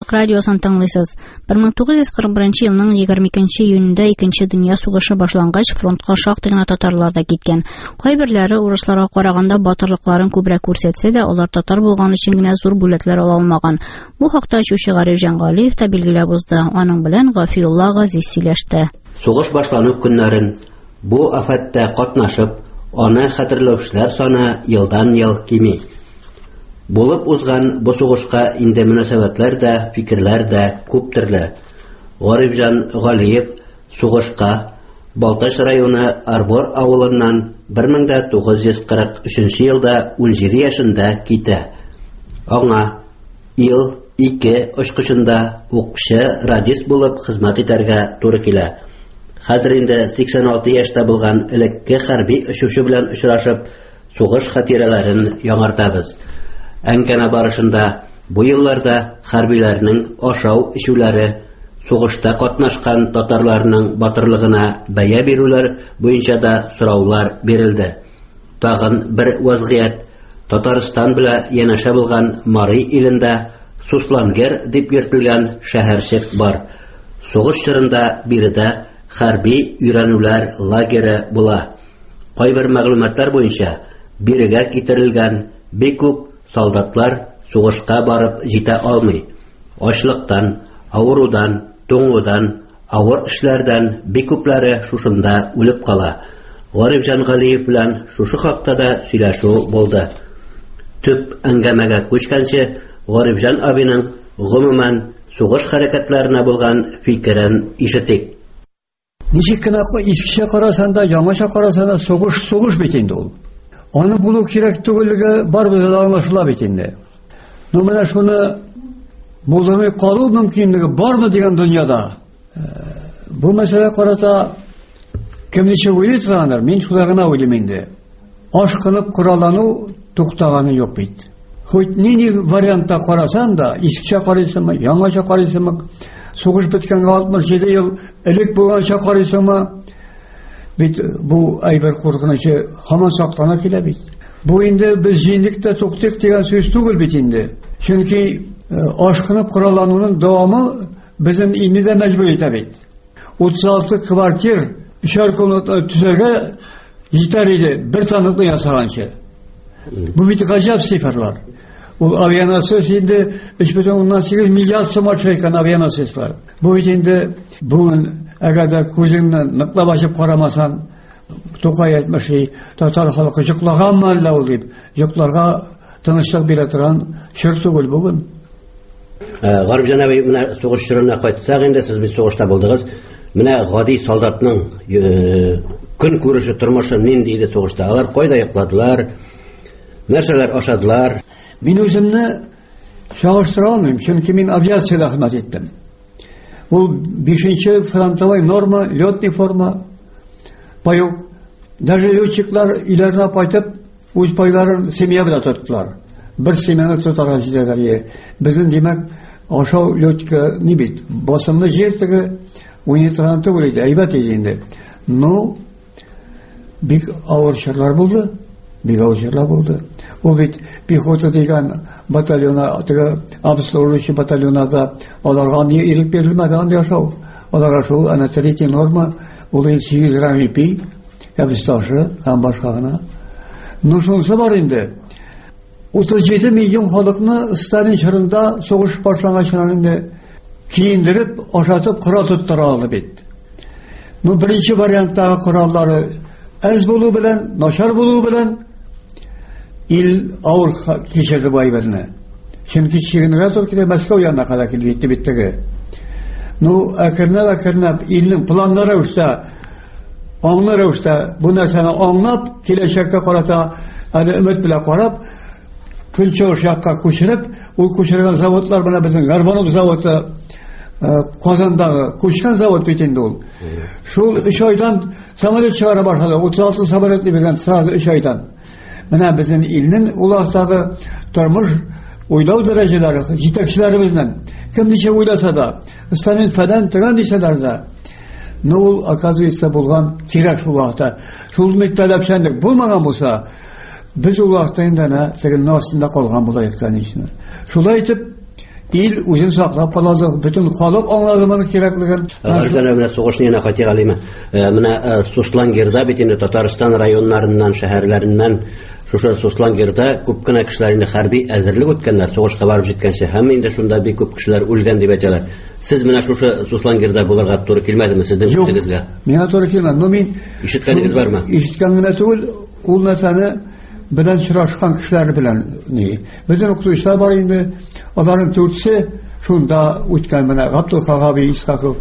Радиосын тыңлыйсыз. 1941 елның 22 июнендә Икенче дөнья сугышы башлангач, фронтка шактый гына татарлар да киткән. Кайберләре урысларга караганда батырлыкларын күбрәк күрсәтсә дә, алар татар булган өчен генә зур бүләкләр ала алмаган. Бу хакта ачучы Гариф Җангалиев та билгеләп узды. Аның белән Гафиулла Газиз сөйләште. Сугыш башлану көннәрен бу афәттә катнашып, аны хәтерләүчеләр саны елдан-ел кими. Булып узган бу сугышка инде мөнәсәбәтләр дә, фикерләр дә күп төрле. Гарифҗан Галиев сугышка Балтач районы Арбор авылыннан 1943 елда 17 яшендә китә. Аңа ил 2 очкычында укчы радист булып хезмәт итәргә туры килә. Хәзер инде 86 яшьтә булган элекке хәрби очучы белән очрашып, сугыш хатирәләрен яңартабыз. Әңгәмә барышында бу елларда хәрбиләрнең ашау-ичүләре, сугышта катнашкан татарларның батырлыгына бәя бирүләр буенча да сораулар бирелде. Тагын бер вазгыять: Татарстан белән янәшә булган Марый илендә Суслангер дип йөртелгән шәһәрчек бар. Сугыш чорында биредә хәрби өйрәнүләр лагере була. Кайбер мәгълүматлар буенча бирегә китерелгән бик күп солдатлар сугышка барып җитә алмый. Ачлыктан, авырудан, туңудан, авыр эшләрдән бик күпләре шушында үлеп кала. Гарифҗан Галиев белән шушы хакта да сөйләшү булды. Төп әңгәмәгә күчкәнче Гарифҗан абыйның гомумән сугыш хәрәкәтләренә булган фикерен ишетик. Ничек кенә искечә карасаң да, яңаша карасаң да сугыш бит инде ул. Аны булу кирәк түгеллеге барыбызга да аңлашыла бит инде. Менә шуны булдырмый калу мөмкинлеге бармы дигән дөньяда. Бу мәсьәлә карата кем ничә уйлый торганнар, мин шулай гына уйлыйм инде. Ашкынып кораллану туктаганы юк бит. Хоть нинди вариантта карасаң да, искечә карыйсыңмы, яңаша карыйсыңмы, сугыш беткәнгә 67 ел элек булганча карыйсыңмы, бит бу әйбер куркынычы һаман саклана килә бит. Бу инде без җиңдектә туктык дигән сүз түгел бит инде. Чөнки ашкынып кораллануның дәвамы безнең илне дә мәҗбүр итә бит. 36 квартир 3 комната төзәргә җитәр иде бер таныклы ясаганчы. Бу бит гаҗәп цифрлар. Ул авианосец инде 3,8 миллиард сум акча авианосецлар. Бу бит инде бүген әгәр дә күзеңне ныклап ачып карамасаң, Тукай әйтмеши, татар халкы йоклаганмы әллә ул дип, йокларга тынычлык бирә торган чор түгел бүген. Гарифҗан абый, менә сугыш чорына кайтсак инде, сез бит сугышта булдыгыз. Менә гади солдатның көн күреше, тормышы нинди иде сугышта? Алар кайда йокладылар? Нәрсәләр ашадылар? Мин үземне чагыштыра алмыйм, чөнки мин авиациядә хезмәт иттем. Ул 5-нче фронтовой норма, летный форма, паю. Даже летчиклар иләргә кайтып, үз пайларын семья белән тоттылар. Бер семьяны тотарга җитәләр. Безнең димәк, ашау летчика ни бит? Басымны җир теге уйнатырга түгел иде, әйбәт иде инде. Ну, бик авыр чорлар булды. Бик авыр чорлар булды. Ул бит пехота дигән батальона, теге обслуживающий батальонада аларга ни ирек бирелмәде анда яшау. Аларга шул ана третья норма, ул 8 грамм ипи, ябысташы, һәм башка гына. Ну шунысы бар инде. 37 миллион халыкны Сталин чорында сугыш башланганчан инде киендереп, ашатып, кыра тоттыра алды бит. Ну беренче варианттагы кораллары әз булу белән, начар булу белән ил авыр кичерде бу әйберне. Чөнки чигенергә туры килә, Мәскәү янына кадәр килеп биттеге. Ну, әкренләп илнең планнары үстә, аңнары үстә, бу нәрсәне аңлап, киләчәккә карата әле өмет белән карап, көнчыгыш якка күчереп, ул күчергән заводлар белән безнең Горбанов заводы, Казандагы күчкән завод бит инде ул. Шул 3 айдан самолет чыгара башлады. 36 самолетны биргән сразу 3 айдан. Менә безнең илнең уластагы тормыш уйлау дәрәҗәләре җитәкчеләребезнең кем ничә уйласа да, Сталин фәдан тигән дисәләр дә, ну ул оказывается булган кирәк шул вакытта. Шулны таләпчәнлек булмаган булса, без ул вакытта инде тегелне астында калган була иткән ичне. Шулай итеп, ил үзен саклап калады, бөтен халык аңлады моның кирәклеген. Арзан менә сугышны яна кайтыйк алыймы. Менә Суслангерда бит инде Татарстан районнарыннан, шәһәрләреннән шушы Суслангерда күп кенә кешеләр инде хәрби әзерлек үткәннәр, сугышка барып җиткәнче, һәм инде шунда бик күп кешеләр үлгән дип әйтәләр. Сез менә шушы Суслангерда булырга туры килмәдеме сезнең үтегезгә? Миңа туры килмәде. Ну мин ишеткәнегез бармы? Ишеткән генә түгел, ул нәрсәне белән чырашкан кешеләр белән ни. Безнең укытучылар бар инде, аларның төртсе шунда үткән менә Габдул Хагаби Исхаков,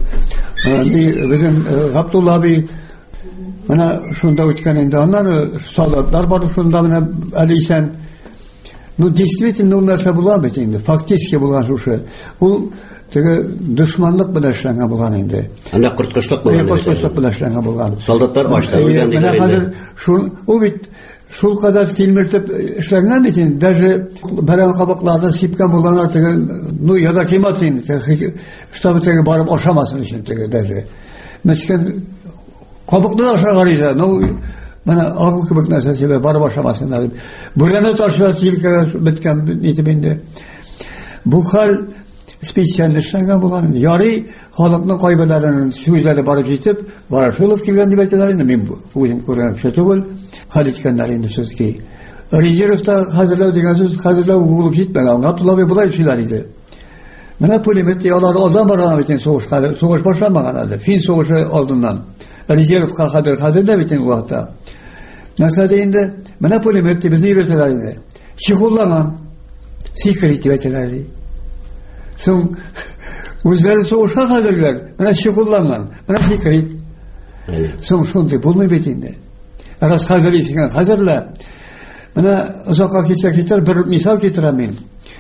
безнең Габдулла би менә шунда үткән инде. Аннан солдатлар бар шунда менә Алисән. Ну действительно ул нәрсә була бит инде, фактически булган шушы. Ул теге дошманлык белән эшләнгән булган инде. Анда корткышлык булган. Корткышлык белән эшләнгән булган. Солдатлар башта үлгән дигән инде. Ул бит шул кадәр тилмертеп эшләнгән бит инде. Даже бәрән кабыкларны сипкән булганнар теге, ну яда кыйммәт инде. Штабы теге барып ашамасын өчен теге даже. Мәскән кабыкны ашарга иде. Ну менә агыл кебек нәрсәсе барып ашамасыннар. Бүрәнә ташлар килкән беткән итеп инде. Бу хәл специаль эшләнгән булган. Ярый, халыкның кайберләренең сүзләре барып җитеп, Ворошилов килгән дип әйтәләр инде. Мин үзем күргән кеше түгел. Хәл иткәннәр инде сүзки. Резервта хәзерләү дигән сүз хәзерләү булып җитмәгән. Габдулла бай булай сөйләр иде. Менә пулемет ялар азан барган бит сугышка, сугыш башламаган иде. Фин сугышы алдыннан. Резервка хәзерләү бит инде вакытта. Нәрсә инде? Менә пулемет безне өйрәтәләр инде. Чигуллаган секрет дип әйтәләр иде. Соң үзләре сугышка хәзерләр, менә чигуллаган, менә секрет. Соң шундый булмый бит инде. Раз хәзерләйсең, хәзерлә. Менә озакка китсә бер мисал китерәм мин.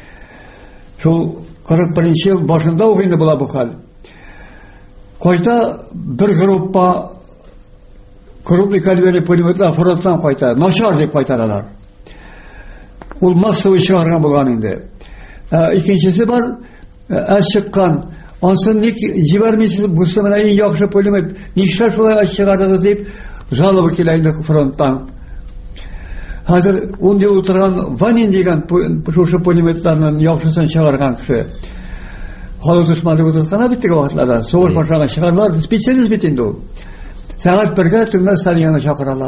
Шул 41 ел башында ук инде була бу хәл. Кайта бер группа крупный калибрный пулеметлар фронттан кайта, начар дип кайтаралар. Ул массовый чыгарган булган инде. Икенчесе бар, чыккан. Ансын ник җибәрмисез, бусы менә иң яхшы пулемет. Нишләр шулай чыгардыгыз дип жалоба килә инде фронттан. Хәзер унда утырган Ванин дигән шушы пулеметларның яхшысын чыгарган кеше. Халык дошманы утырган бит теге вакытларда. Сугыш башланган чыгарлар, специалист бит инде ул. Сәгать 1-гә төнлә Салияны чакыралар.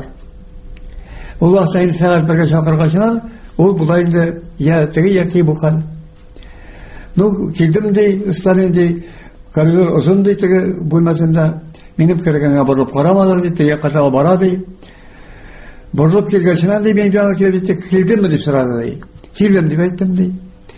Ул вакытта инде сәгать 1-гә чакыргачнан, ул булай инде я теге яки бу хәл. Ну, килдем ди, Сталин ди, коридор озын ди теге бүлмәсендә. Минем кергәнгә борылып карамадылар ди, теге катага бара ди. Борылып килгәчнән ди, мен янга килдемме дип сорады ди. Килдем дип әйттем ди.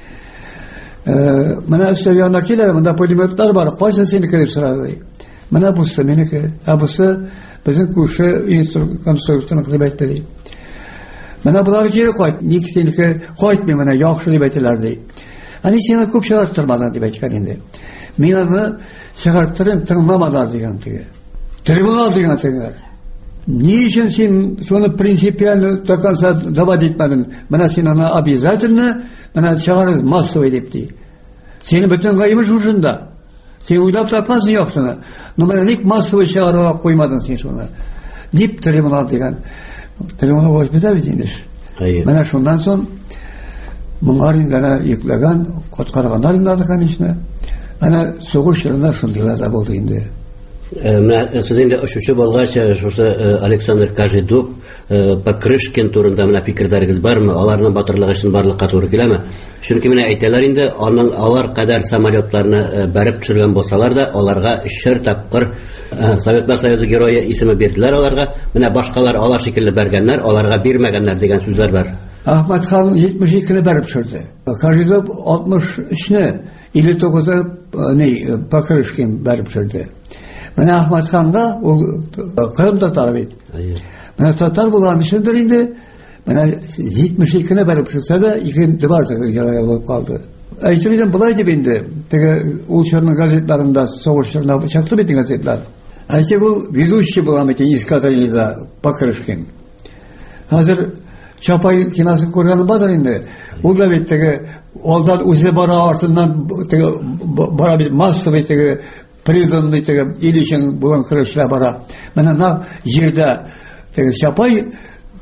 Менә өстәл янына килә, монда пулеметлар бар, кайсы синеке дип сорады ди. Менә бусы минеке, бусы безнең күрше конструкторның дип әйтте ди. Менә булар кире кайт, ник синеке кайтмый, менә яхшы дип әйтәләр ди. Аны сиңа күп чыгартырмадан дип әйткән инде. Мин аны чыгарттырып тыңламадан дигән теге. Трибунал дигән теге. Ни өчен син шуны принципиально до конца давать итмәдең? Менә син аны обязательно, менә чыгарыз массовый дип ди. Син бөтен гаебе шушында. Син уйлап тапмасын яхшыны. Но менә ник массовый чыгарга куймадың син шуны? Дип трибунал дигән. Трибунал булып бит инде. Менә шундан соң моңар инде йөкләгән, коткарганнар инде конечно. Ана сугыш yerinde шундыйлар да булды инде. Менә сез инде ошучы булгач, шушы Александр Кажедуб, Покрышкин турында менә фикерләрегез бармы? Аларның батырлыгы өчен барлыкка туры киләме? Чөнки менә әйтәләр инде, алар кадәр самолетларны бәреп төшергән булсалар да, аларга 3 тапкыр Советлар Союзы герое исеме бирделәр аларга. Менә башкалар алар шикелле бәргәннәр, аларга бирмәгәннәр дигән сүзләр бар. Ахмад хан 72-не бәреп төшерде. Кажедуб 63-не, 59-ны Покрышкин бәреп төшерде. Менә Ахмад ханга ул Кырым татары бит. Менә татар булган өчендер инде, менә 72-не бәреп төшерсә дә, икенче бар герой булып калды. Әйтелгән булай дип инде, теге ул чорның газетларында сугышчылар чыкты бит газетлар. Әйтеп ул ведущий булган бит Искатаринда Покрышкин. Хәзер Чапай киносын күргән бадыр инде. Ул да бит теге алдан үзе бара, артыннан теге бара бит массовый теге призывный Ильичен булган кырышлар бара. Менә на җирдә теге Чапай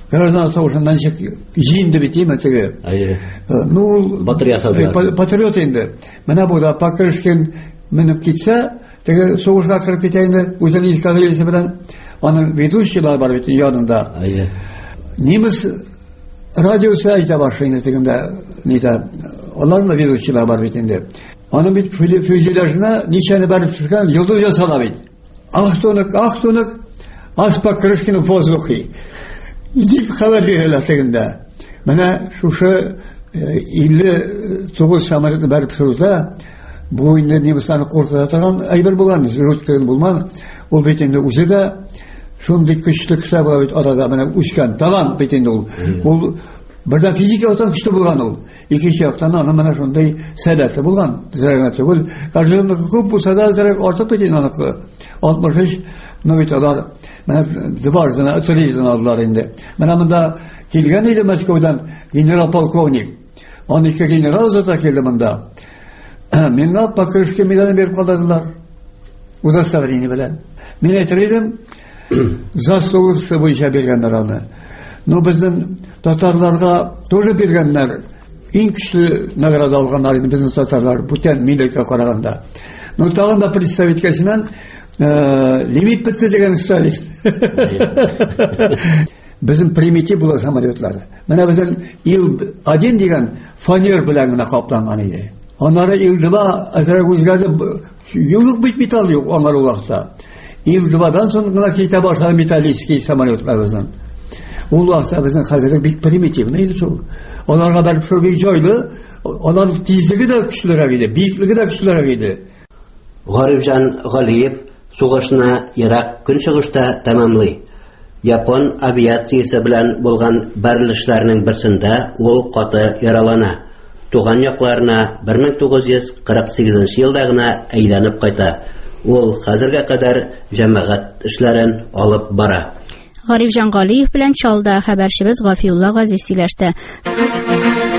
граждан соғышынан жиынды бітеймін теге. Ну, патриот енді. Мына бұда Покрышкин мініп кетсе, теге соғышға кіріп кетейінді, өзінің исказылесі білен, оның ведущийлар бар бетін янында. Неміс радиосы айта башlayın дегенде, олардың да ведущийлар бар бетінде. Onun bir füzelajına nişanı barıp çıkan yıldız yasala bit. Ahtonuk, aspak Kırışkinin fozluğu. Dip haber verirler seginde. Bana şu 59 samarını barıp sözde bu indi Nibistan'ı korkutatan ayber bulan, rütkün bulman. O bitinde uzu da şundik kışlı kısa bulabit arada bana uçkan, talan bitinde ol. Birden fiziki otan kışta bulgan ol. İkinci yaktan ana mana şunday sədətli bulgan. Zərəqətli bul. Qarşılığında көп bu sədə zərəq artıq betin anıqlı. 63 növitalar. Mənə dibarzına, ötürüyüzün aldılar indi. Mənə bunda kelgen idi Moskvadan general polkovnik. 12 general zata keldi bunda. Menə Покрышкин medalını berib qaldırdılar. Uzastavrini bilen. Men aytırdım, zaslовысы boyunca bergenler onu. No bizden Tatarlarga тоже bergenler. En güçlü nagrada alganlar idi bizim Tatarlar. Buten Milika qaraganda. No tağın da представителясынан limit bitti degen Stalin. Bizim primitiv bular samolyotlar. Mana bizden Il-1 degen faner bilen gina kaplangan idi. Onları Il-2 azara o'zgardi. Yo'q metal yo'q onlar o vaqtda. Il-2'dan sonra kete başladı metallический samolyotlar bizden. O vaqtda bizden hazırlık bir primitiv neydi çok. Onlarga belki bir joylu, onlar tezligi de güçlüre gidi, büyüklüğü de güçlüre gidi. Garibjan Galiyev soğuşuna Irak künçügüşte tamamlay. Yapon aviatsiyasi bilan bo'lgan barilishlarning birsinde ol qatı yaralana. Tuğan yoqlarına 1948 yıldagına aylanıp qayta. Ol hazırga kadar cemaat işlerin alıp bara. Garibjan Galiyev bilan Çalda xəbərçimiz Gafiyullah Qazi siləşdi.